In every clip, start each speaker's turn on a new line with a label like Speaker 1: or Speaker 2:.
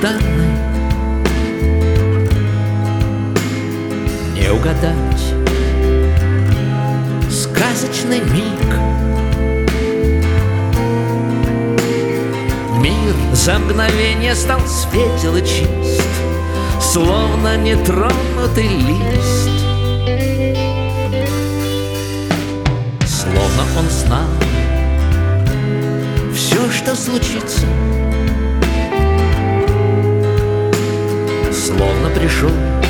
Speaker 1: долгожданный, не угадать сказочный миг. Мир за мгновение стал светел и чист, словно нетронутый лист. Словно он знал все, что случится, словно пришел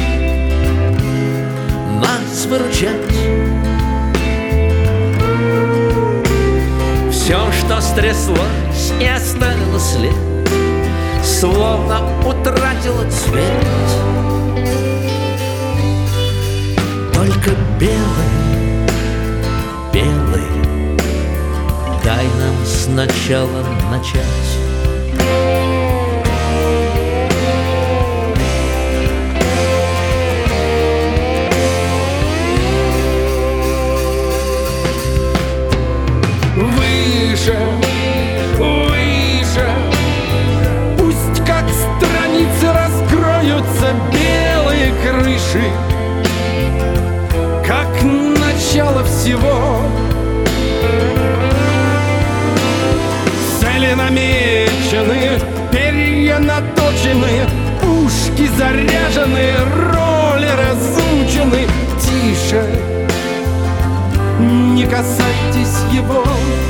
Speaker 1: нас выручать. Все, что стряслось и оставило след, словно утратило цвет. Только белый, белый, дай нам сначала начать.
Speaker 2: Выше, выше, пусть как страницы раскроются белые крыши, как начало всего. Цели намечены, перья наточены, пушки заряжены, роли разучены. Тише, не касайтесь его.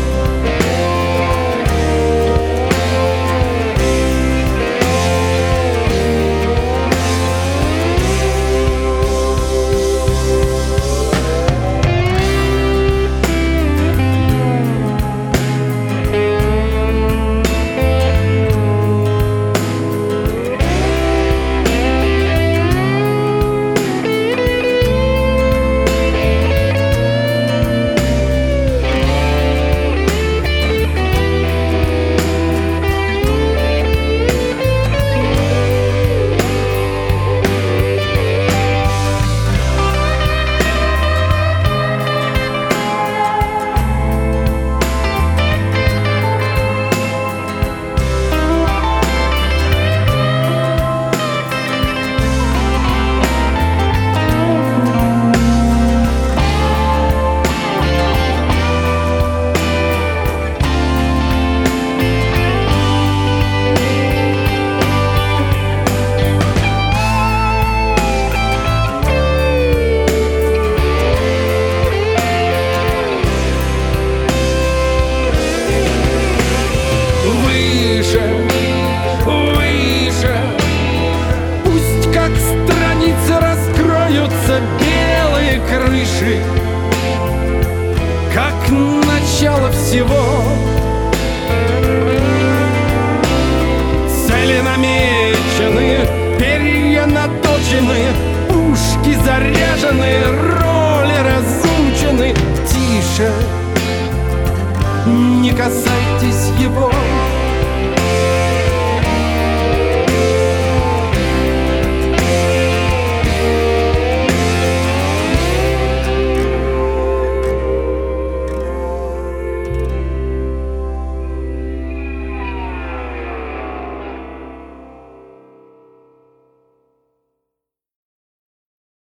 Speaker 2: Выше, пусть как страницы раскроются белые крыши, как начало всего. Цели намечены, перья наточены, пушки заряжены, роли разучены. Тише, не касайтесь его.